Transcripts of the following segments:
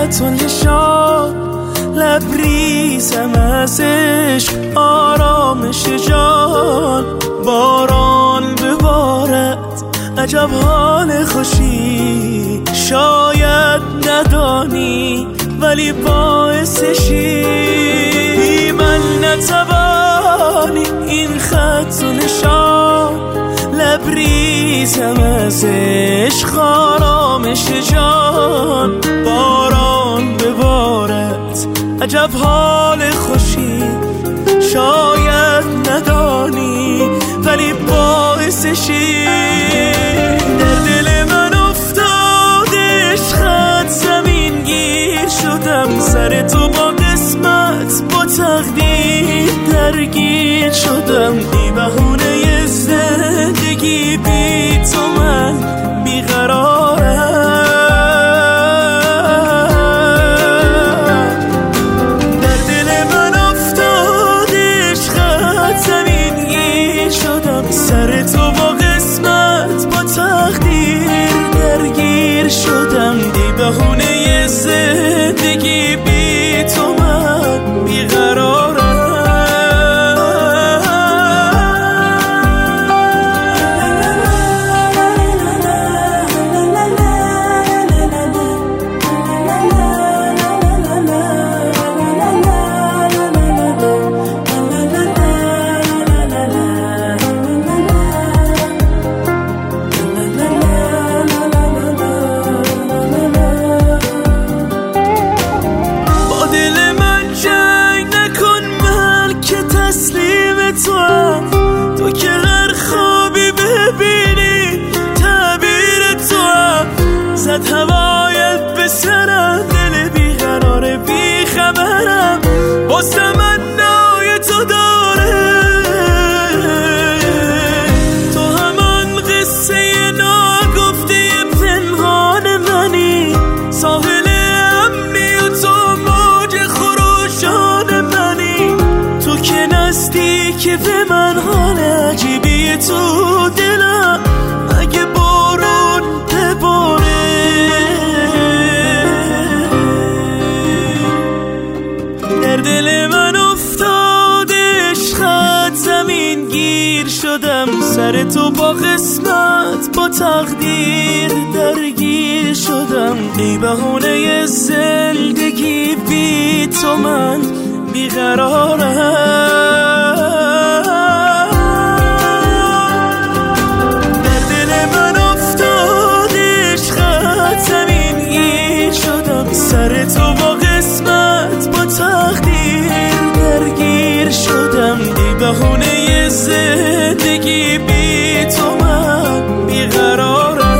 خط و نشان، لبریزم از عشق آرامش جان. باران ببارد عجب حال خوشی، شاید ندانی ولی باعثشی. من نتوانی این خط و نشان، لبریزم از عشق آرامش جان. باران ببارد عجب حال خوشی، شاید ندانی ولی باعثشی. در دل من افتاد عشقت زمین گیر شدم، سر تو با قسمت با تقدیر درگیر شدم. بی بهونه زندگی بی تو من بیقرارم. در دل من افتاد عشقت زمین گیر شدم، سر تو با قسمت با تقدیر درگیر شدم. بی بهونه زندگی بی تو من بیقرارم. تو که هر خوابی ببینی تعبیر تو هم، زد هوایت به سرم، دل بیقرار بیخبرم باز تمنای تو داره. تو همان قصه ناگفته پنهان منی، ساحل امنی و تو موج خروشان منی. تو که نزدیکی به من حال عجیبی تو دلم، اگه بارون بباره. در دل من افتاد عشقت زمین گیر شدم، سر تو با قسمت با تقدیر درگیر شدم. بی بهونه زندگی بی تو من بیقرارم. در دل من افتاد عشقت زمین گیر شدم، سر تو با قسمت با تقدیر درگیر شدم. بی بهونه زندگی بی تو من بیقرارم.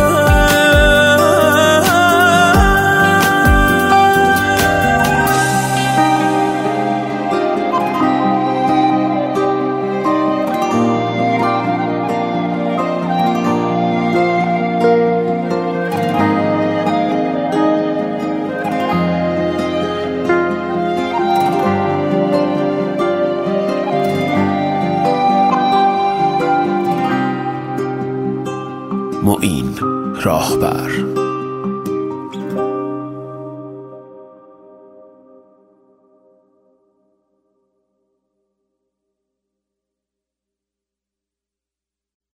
معین راهبر.